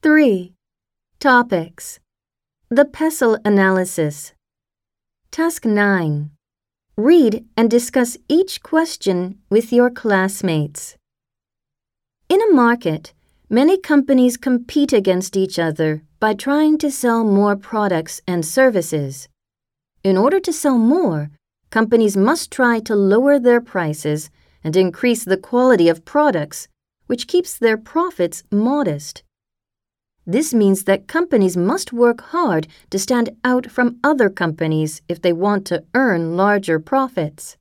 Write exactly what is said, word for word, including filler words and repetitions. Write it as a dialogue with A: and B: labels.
A: three. Topics. The PESTLE analysis. Task nine. Read and discuss each question with your classmates. In a market, many companies compete against each other by trying to sell more products and services. In order to sell more, companies must try to lower their prices and increase the quality of products, which keeps their profits modest. This means that companies must work hard to stand out from other companies if they want to earn larger profits.